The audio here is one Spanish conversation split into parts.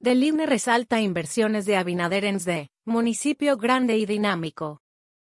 Del IGNE resalta inversiones de Abinader en SD, municipio grande y dinámico.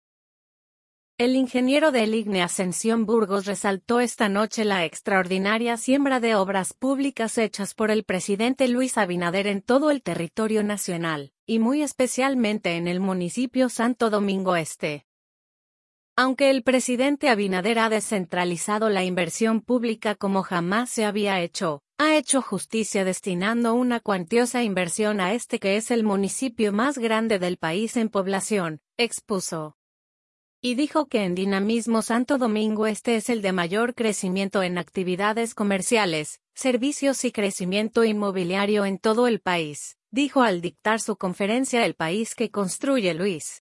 El ingeniero del IGNE Ascensión Burgos resaltó esta noche la extraordinaria siembra de obras públicas hechas por el presidente Luis Abinader en todo el territorio nacional, y muy especialmente en el municipio Santo Domingo Este. Aunque el presidente Abinader ha descentralizado la inversión pública como jamás se había hecho, ha hecho justicia destinando una cuantiosa inversión a este que es el municipio más grande del país en población, expuso. Y dijo que en dinamismo Santo Domingo Este es el de mayor crecimiento en actividades comerciales, servicios y crecimiento inmobiliario en todo el país, dijo al dictar su conferencia El País que Construye Luis.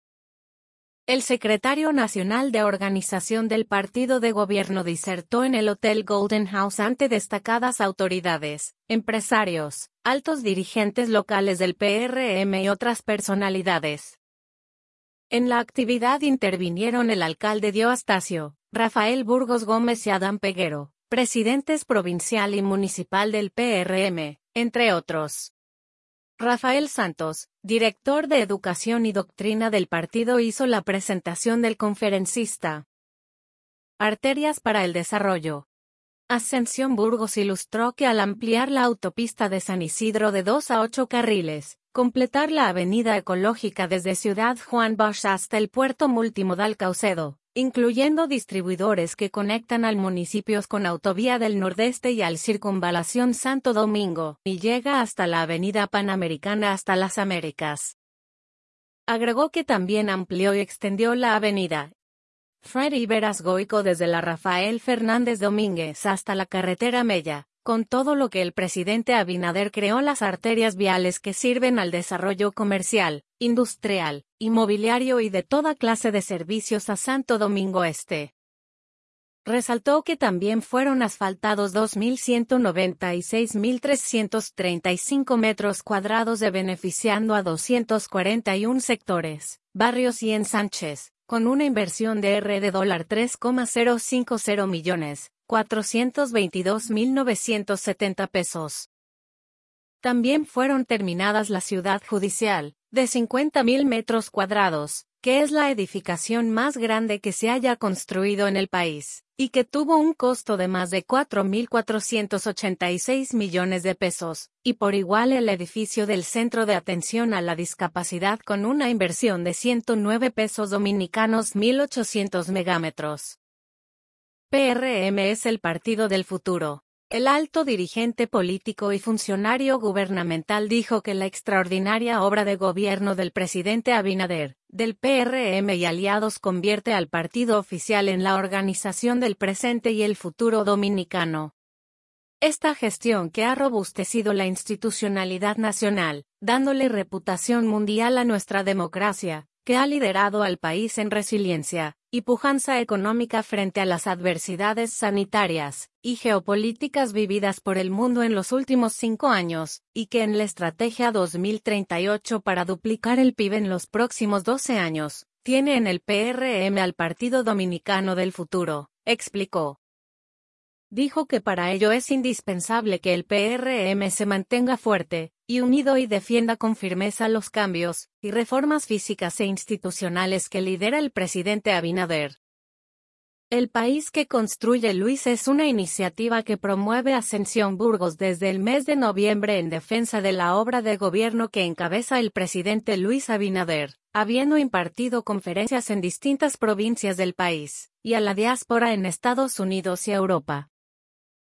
El secretario nacional de organización del partido de gobierno disertó en el Hotel Golden House ante destacadas autoridades, empresarios, altos dirigentes locales del PRM y otras personalidades. En la actividad intervinieron el alcalde Dio Astacio, Rafael Burgos Gómez y Adán Peguero, presidentes provincial y municipal del PRM, entre otros. Rafael Santos, director de Educación y Doctrina del partido, hizo la presentación del conferencista. Arterias para el desarrollo. Ascensión Burgos ilustró que al ampliar la autopista de San Isidro de 2 a 8 carriles, completar la avenida ecológica desde Ciudad Juan Bosch hasta el puerto multimodal Caucedo, incluyendo distribuidores que conectan al municipios con Autovía del Nordeste y al Circunvalación Santo Domingo, y llega hasta la Avenida Panamericana hasta las Américas. Agregó que también amplió y extendió la avenida Freddy Veras Goico desde la Rafael Fernández Domínguez hasta la carretera Mella, con todo lo que el presidente Abinader creó las arterias viales que sirven al desarrollo comercial, industrial, inmobiliario y de toda clase de servicios a Santo Domingo Este. Resaltó que también fueron asfaltados 2.196.335 metros cuadrados beneficiando a 241 sectores, barrios y ensanches, con una inversión de de $3,050 millones. 422.970 pesos. También fueron terminadas la ciudad judicial, de 50.000 metros cuadrados, que es la edificación más grande que se haya construido en el país, y que tuvo un costo de más de 4.486 millones de pesos, y por igual el edificio del Centro de Atención a la Discapacidad con una inversión de 109 pesos dominicanos 1.800 megámetros. PRM es el partido del futuro. El alto dirigente político y funcionario gubernamental dijo que la extraordinaria obra de gobierno del presidente Abinader, del PRM y aliados convierte al partido oficial en la organización del presente y el futuro dominicano. Esta gestión que ha robustecido la institucionalidad nacional, dándole reputación mundial a nuestra democracia, que ha liderado al país en resiliencia y pujanza económica frente a las adversidades sanitarias y geopolíticas vividas por el mundo en los últimos 5 años, y que en la Estrategia 2038 para duplicar el PIB en los próximos 12 años, tiene en el PRM al Partido Dominicano del Futuro, explicó. Dijo que para ello es indispensable que el PRM se mantenga fuerte y unido y defienda con firmeza los cambios y reformas físicas e institucionales que lidera el presidente Abinader. El País que Construye Luis es una iniciativa que promueve Ascensión Burgos desde el mes de noviembre en defensa de la obra de gobierno que encabeza el presidente Luis Abinader, habiendo impartido conferencias en distintas provincias del país, y a la diáspora en Estados Unidos y Europa.